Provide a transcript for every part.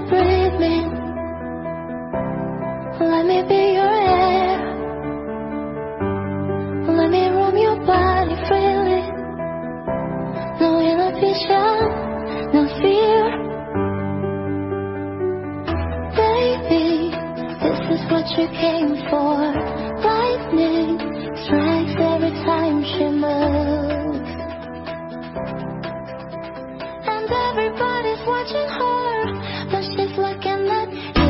breathe me. Let me be your air. Let me roam your body freely. No inhibition, no fear. Baby, this is what you came for. Lightning strikes every time she moves, and everybody's watching her, but she's looking at you.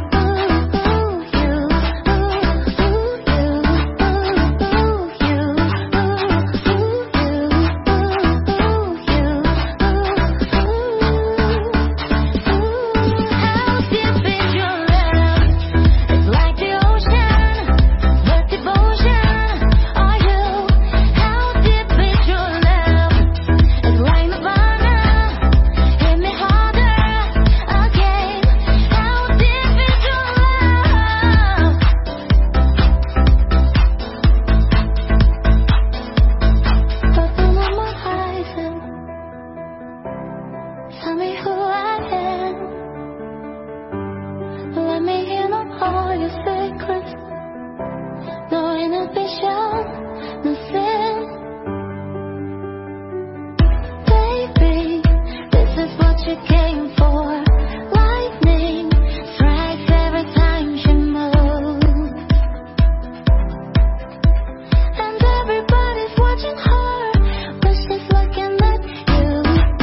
Tell me who I am. Let me in on all your secrets. No inhibition, no sin. Baby, this is what you came for. Lightning strikes every time she moves, and everybody's watching her, but she's looking at you.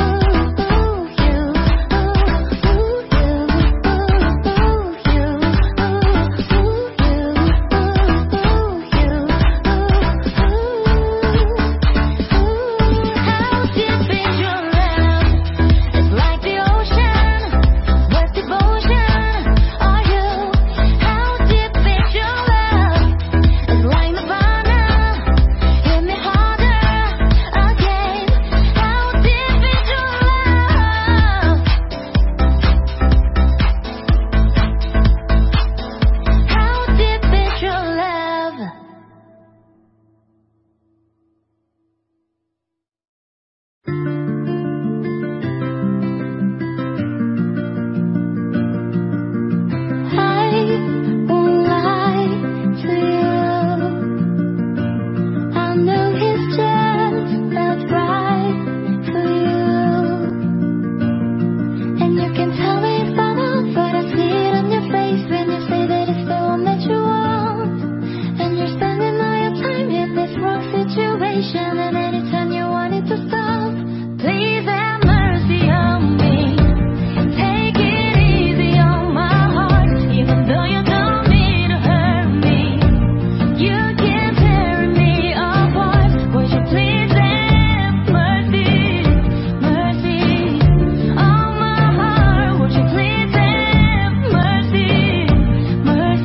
And anytime you want it to stop, please have mercy on me. Take it easy on my heart, even though you don't mean to hurt me. You can't tear me apart. Would you please have mercy, mercy on my heart? Would you please have mercy,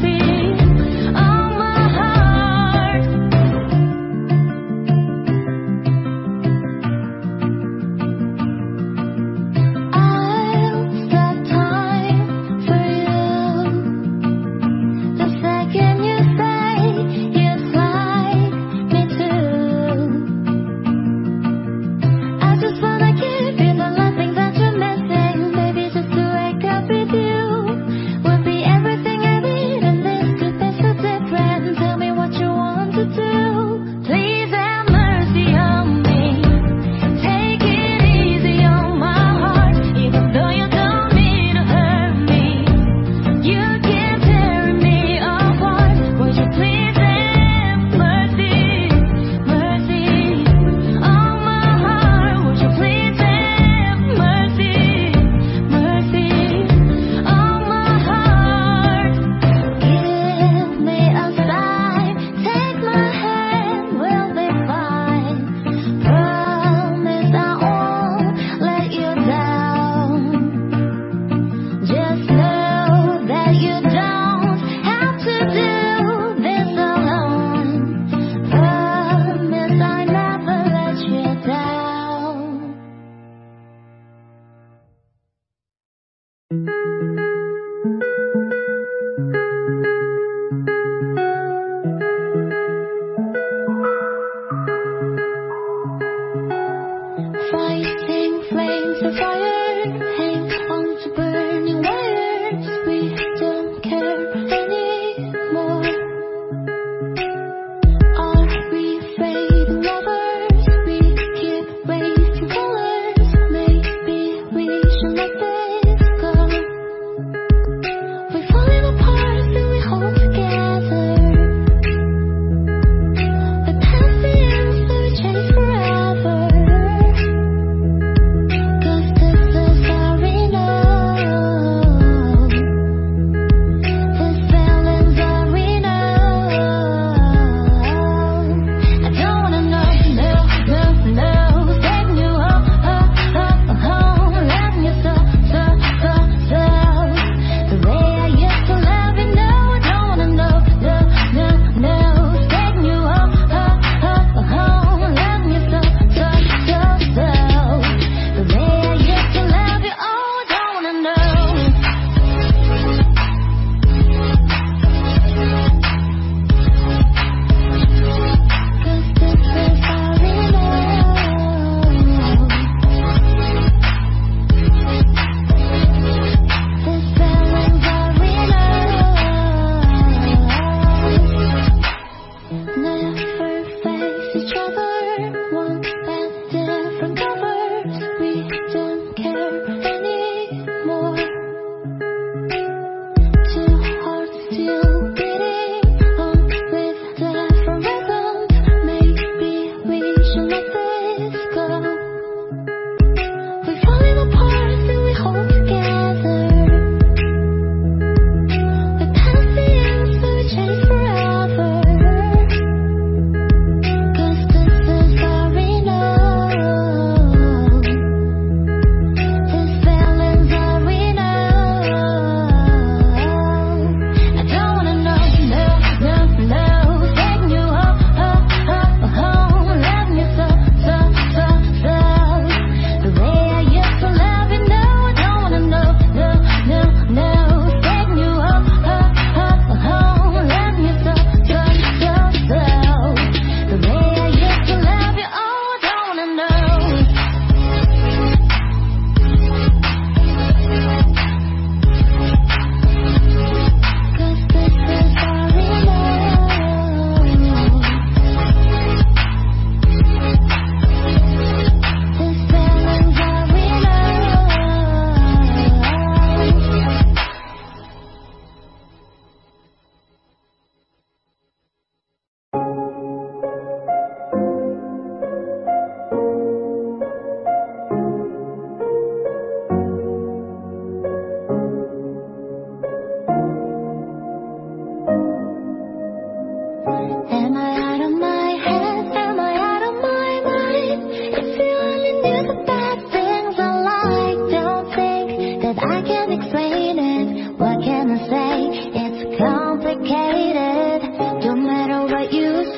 mercy on my heart?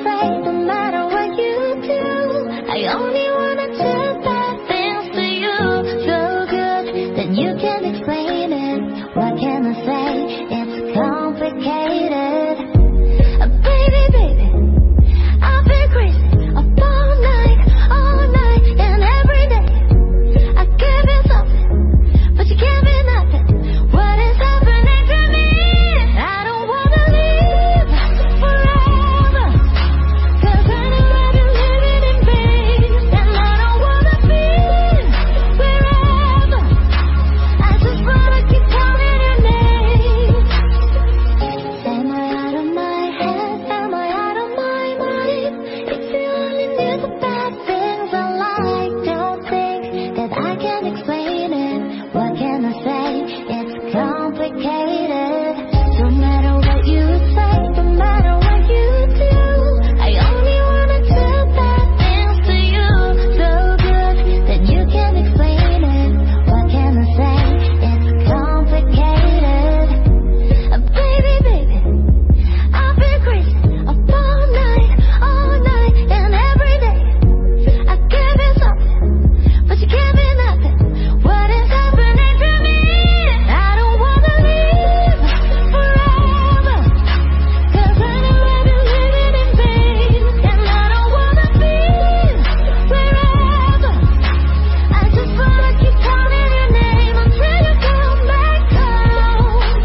say, no matter what you do, I only wanna do bad things to you. So good that you can't explain it. What can I say? It's complicated. Baby, baby, I've been crazy up all night, and every day. I give you something, but you give me nothing. What is happening to me? I don't wanna live forever, 'cause I know I've been living in vain, and I don't wanna be wherever. I just wanna keep calling your name. Am I out of my head? Am I out of my mind? If you only knew the bad things I like, don't think that I can explain it. What can I say? It's complicated. No matter what you say, no matter what you do, I only wanna do bad things to you. So good that you can't explain it. What can I say? It's complicated. Baby, baby, I've been crazy up all night, and every day. I give you something, but you give me nothing. What is happening to me? I don't wanna live forever, 'cause I know I've been living in vain, and I don't wanna be wherever. I just wanna keep calling your name until you come back home.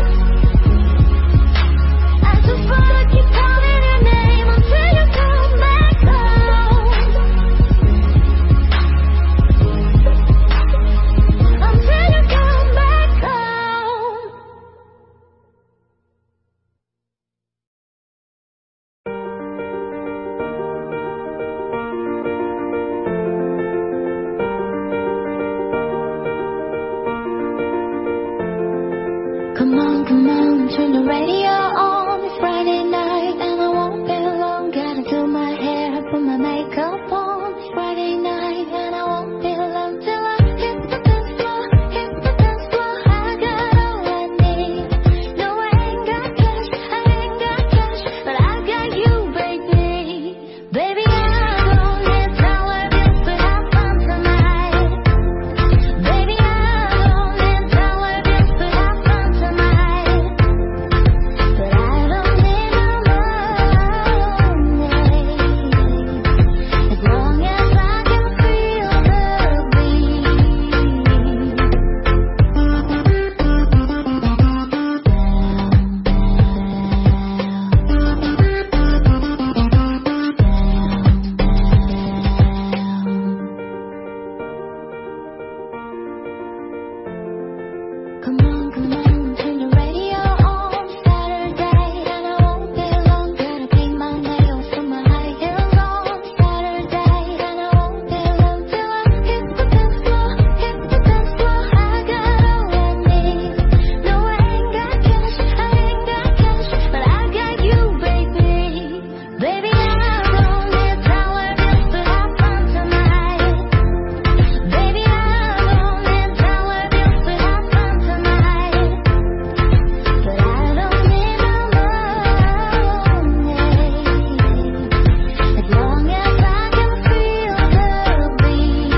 I just wanna keep calling your name until you come back home. Until you come back home. Come on, turn the radio on. It's Friday night and I won't be long. Gotta do my hair, put my makeup on. It's Friday night and I won't be long till I hit the dance floor, I got all I need. No, I ain't got cash, but I got you, baby. Baby, I don't need $1, but have fun tonight. Baby, I don't need $1, but have fun tonight. But I don't need no money, as long as I can feel the beat. Come on, turn the radio on. Saturday and I won't be long. Gotta paint my nails, put my high heels on. Saturday and I won't be long till I hit the dance floor, I got all I need. No, I ain't got cash, but I got you, baby. Baby, I don't need $1, but have fun tonight. Baby, I don't need $1, but have fun tonight. But I don't need no money, as long as I can feel the beat.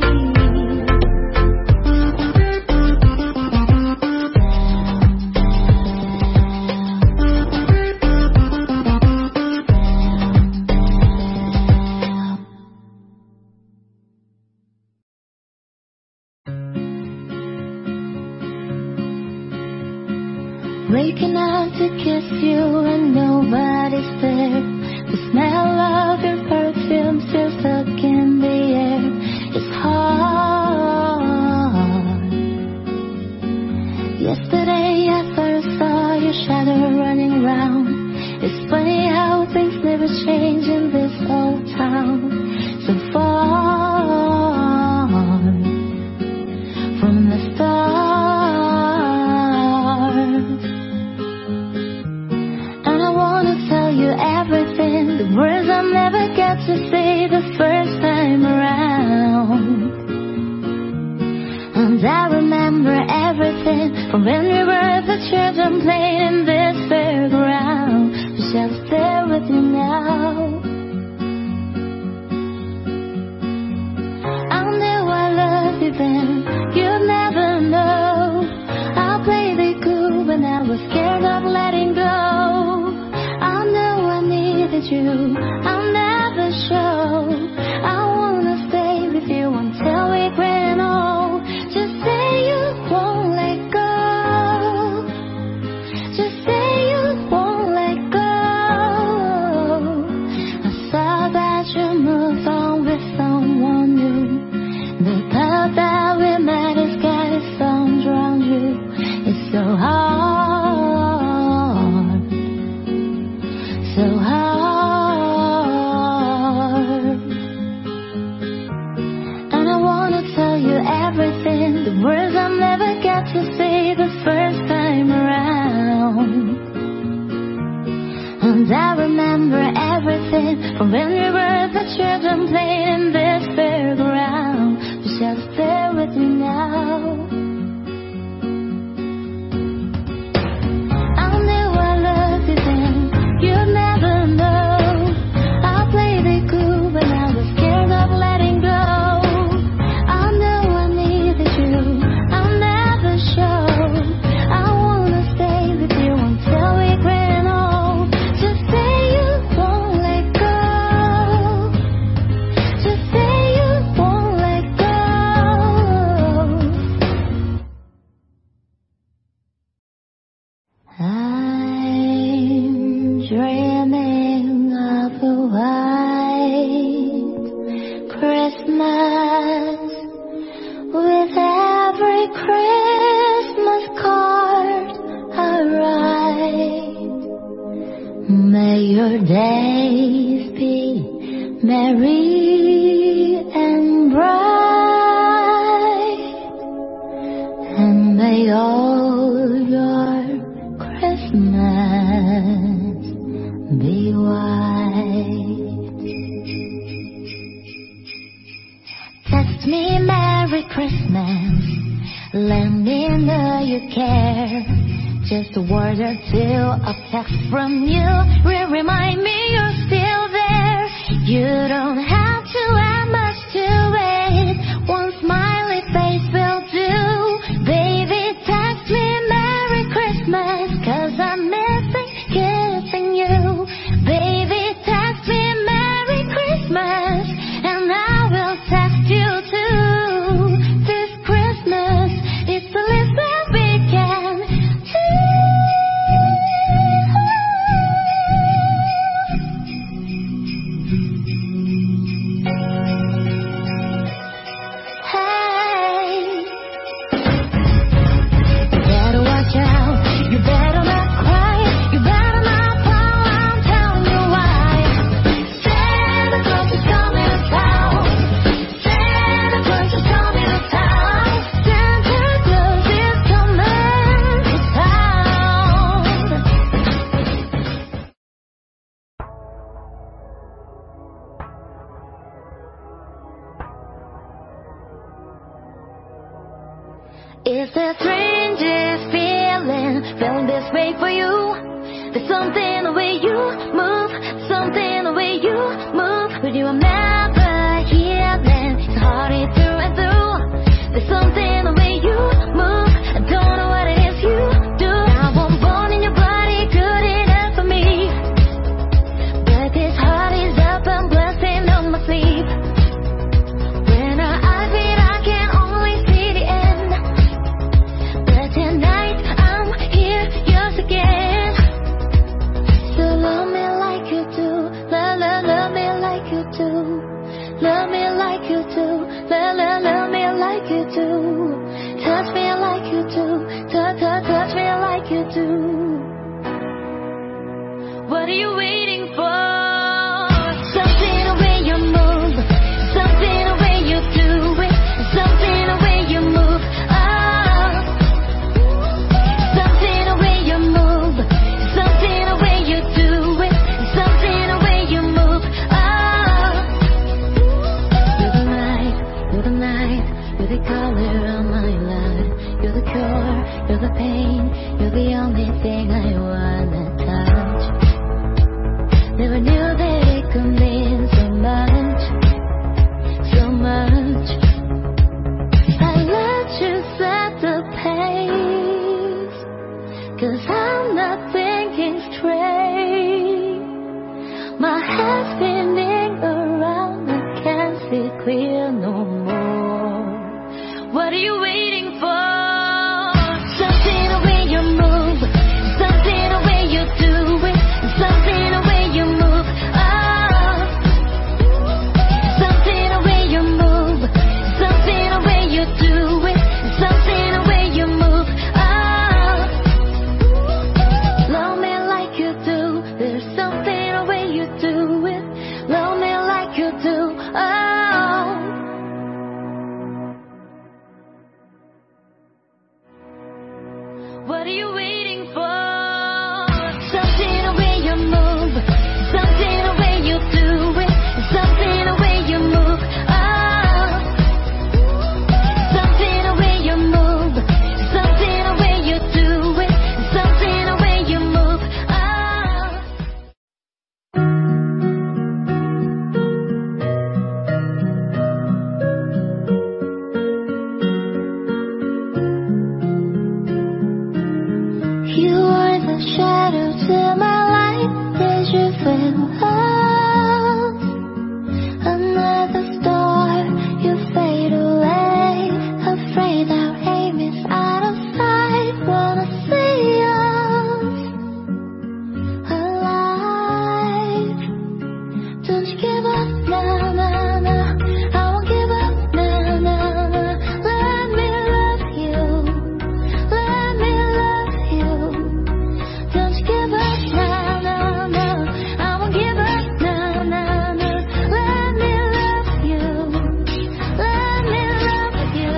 Waking up to kiss you and nobody's there. The smell of your perfume still stuck in the air. It's hard. Yesterday I first saw your shadow running round. It's funny how things never change in this old town. So far from the start. And I wanna tell you everything, the words I never get to say the first time around. And I remember everything from when we were the children playing in this fairground. Wish I was there with you now. When we were the children playing in this fairground, just have to stay with me now. I knew I loved you then, you'd never know. I played it cool, but I was scared of letting go. I knew I needed you, I'll never show. I wanna stay with you until we grand old. Just say you won't let go. Just say you won't let go. I'm dreaming of a white Christmas with every Christmas card I write. May your days be merry and bright, and may all your Christmas be white. Text me Merry Christmas, let me know you care. Just a word or two of text from you will remind me you're still there. You don't have to add much to it, one smiley face will do. Baby, text me Merry Christmas, 'cause I'm missing kissing you. Baby, text me Merry Christmas, and I will text you too. This Christmas, it's the least that we can do. Hey, you better watch out, you better not cry, you better not fall, I'm telling you why. Santa Claus is coming to town, Santa Claus is coming to town, Santa Claus is coming to town. It's the strangest feeling this way for you. There's something the way you move, something the way you move. But you are never healing, it's hearty through and through. There's something the way you move, I don't know what it is you do. I was born in your body, good enough for me. But this heart is up and blasting on my sleep. When our eyes meet, I can only see the end. But tonight I'm here yours again. So love me like you do, love me like you do, love me like you do, love me like you do, touch me like you do, touch me like you do. What are you waiting for? Something the way you move, something the way you do it, something the way you move. Oh, something the way you move, something the way you do it, something the way you move. Oh, you're the night, you're the night, you're the color of my life. You're the cure, you're the pain, you're the only thing I wanna touch. Don't you give up, no, no, no. I won't give up, no, no, no. Let me love you. Let me love you. Don't you give up, no, no, no. I won't give up, no, no, no. Let me love you. Let me love you.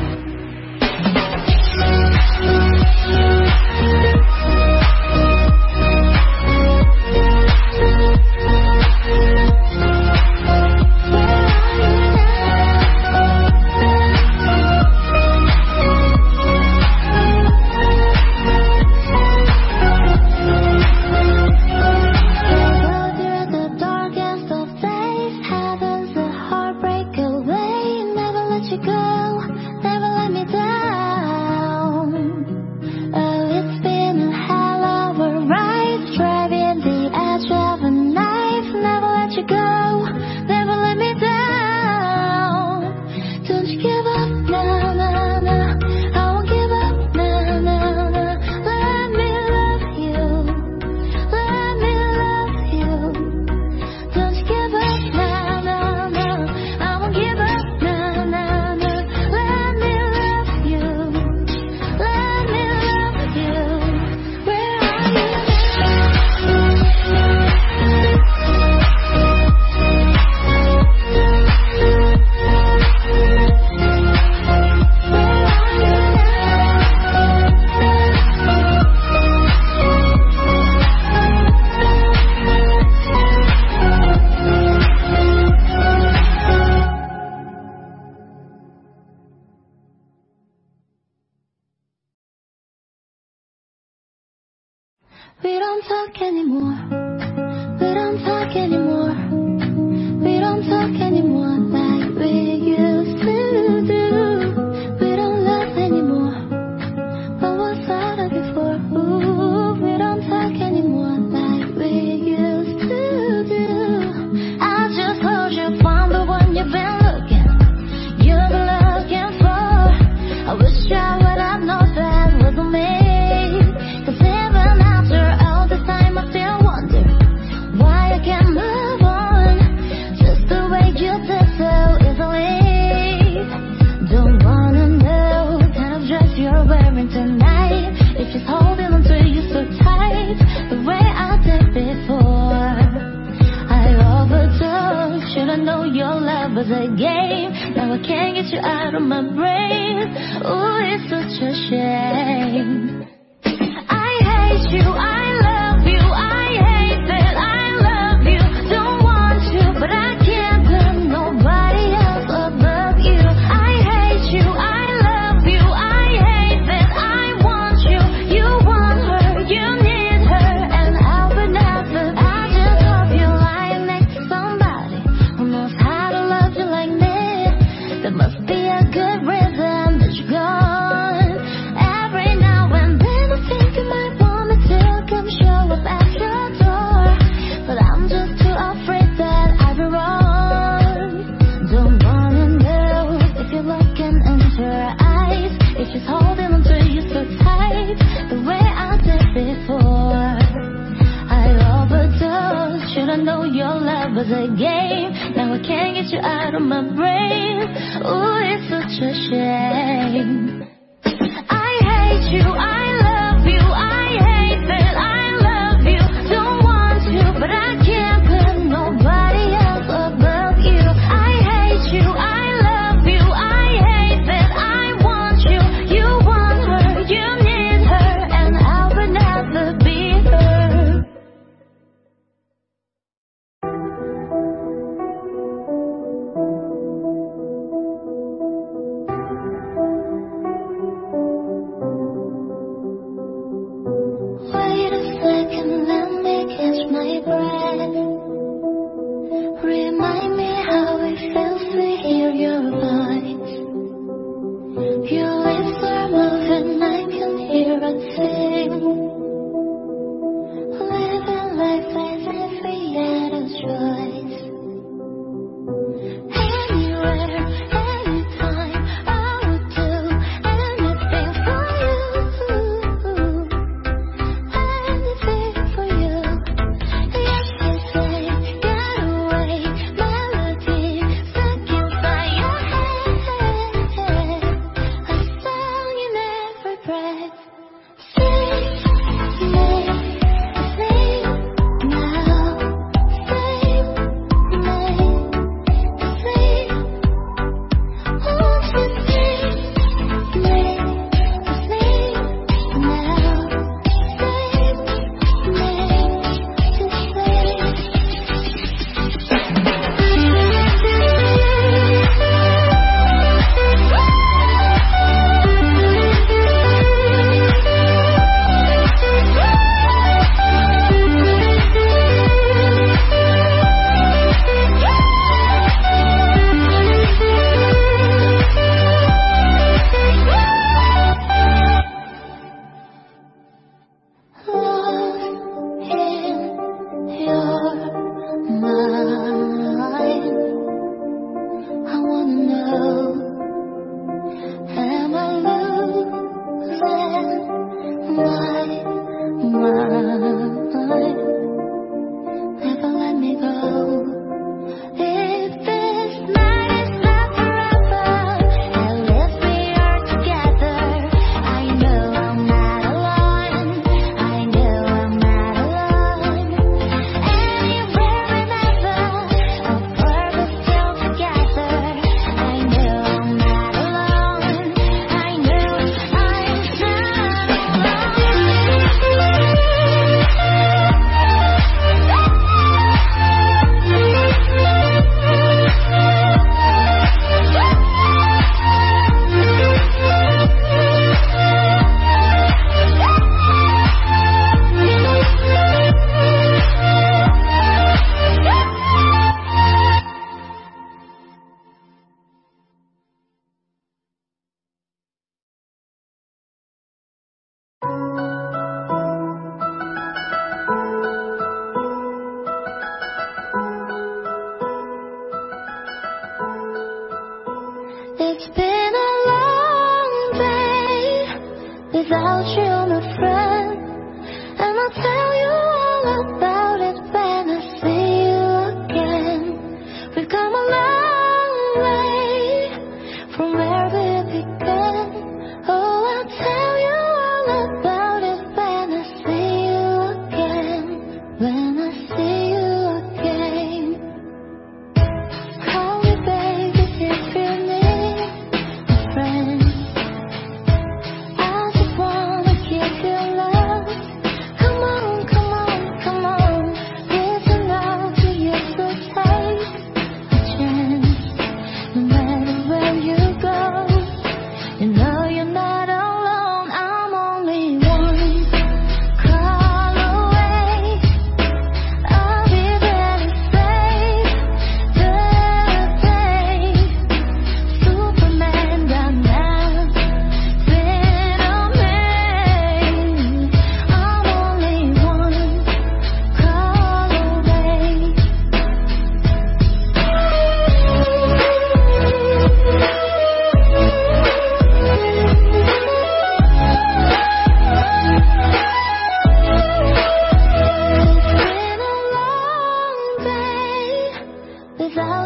We don't talk anymore. We don't talk anymore. We don't talk anymore like we used to do. We don't love anymore. What was that before? Ooh, we don't talk anymore like we used to do. I just hope you found the one you've been looking for. I wish I would have known that wasn't me. 'Cause even after all this time I still wonder why I can't move on just the way you did so easily. Don't wanna know what kind of dress you're wearing tonight. If she's holding on to you so tight the way I did before. I overdosed, should've known your love was a game. Now I can't get you out of my brain. Ooh, it's such a shame. I hate you, I love you, I hate that I love you. Don't want you, but I can't put nobody else above you. I hate you, I love you, I hate that I want you. You want her, you need her, and I would never. I just hope you're lying next to somebody who knows how to love you like me. There must be a good reason that you're gone. Every now and then I think you might want me to come show up at your door, but I'm just too afraid that I'll be wrong. Don't wanna know if you're looking into her eyes, if she's holding on to you so tight the way I did before. I overdosed, should've known your love was a game. Now I can't get you out of my brain. Ooh, it's such a shame. I hate you, I love you, I hate that I love you. Don't want you, but I can't put nobody else above you. I hate you, I love you, I hate that I want you. You want her, you need her, and I would never be her. Wait a second, let me catch my breath. Remind me how it feels to hear your voice. Your lips are moving, I can hear it sing. Living life as if we had a choice. Anywhere, anytime, I would do anything for you. Anything for you. Yes, they say, get away.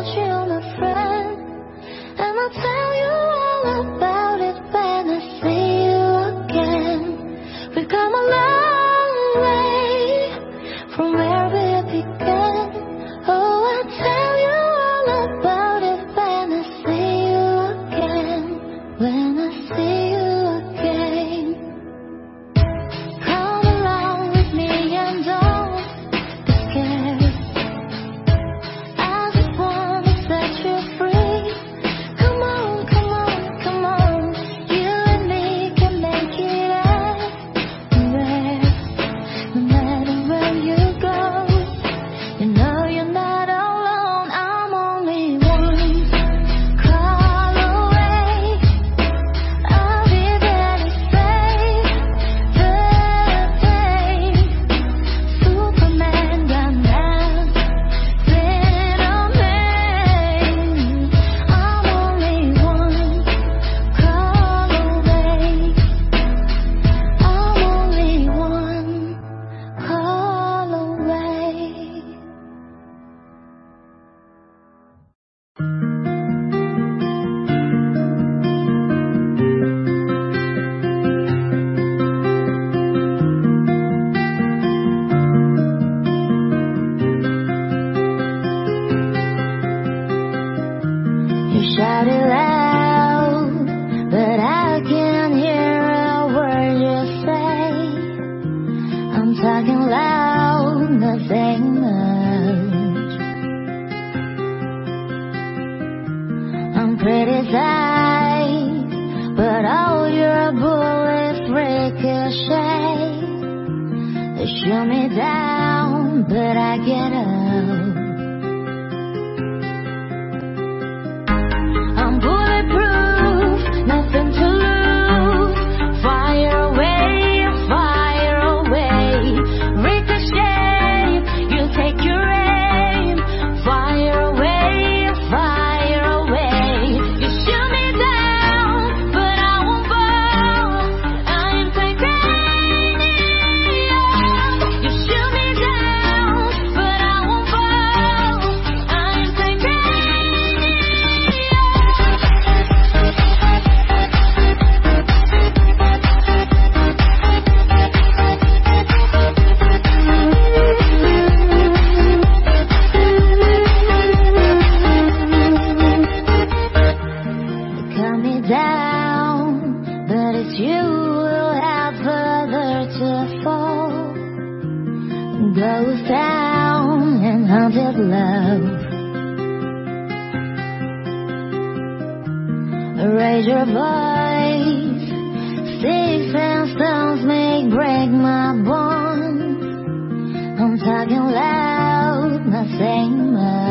you're my friend, and I'll tell you all about it when I see you again. We've come a long way from where we began. Oh, I'll tell you all about it when I see you again. When I see you again. Come along with me and don't be scared. I just wanna set you free. Come on, come on, come on. You and me can make it anywhere. No matter where you go, you know you're not alone. I'm only one call away. I'll be there to save the day. Superman got nothing on me. I'm only one call away. I'm only one call away. You shout it loud, but I can't hear a word you say. I'm talking loud, nothing much. I'm criticized, but all your bullets ricochet. They shoot me down, but I get up. I'm bulletproof, nothing to lose. Fire away, ricochet. You take your aim. Fire away. You shoot me down, but I won't fall. I am titanium. You shoot me down, but I won't fall. I am cut me down, but it's you who'll have further to fall. Goes down in haunted love. Raise your voice. Sticks and stones may break my bones. I'm talking loud, not saying much.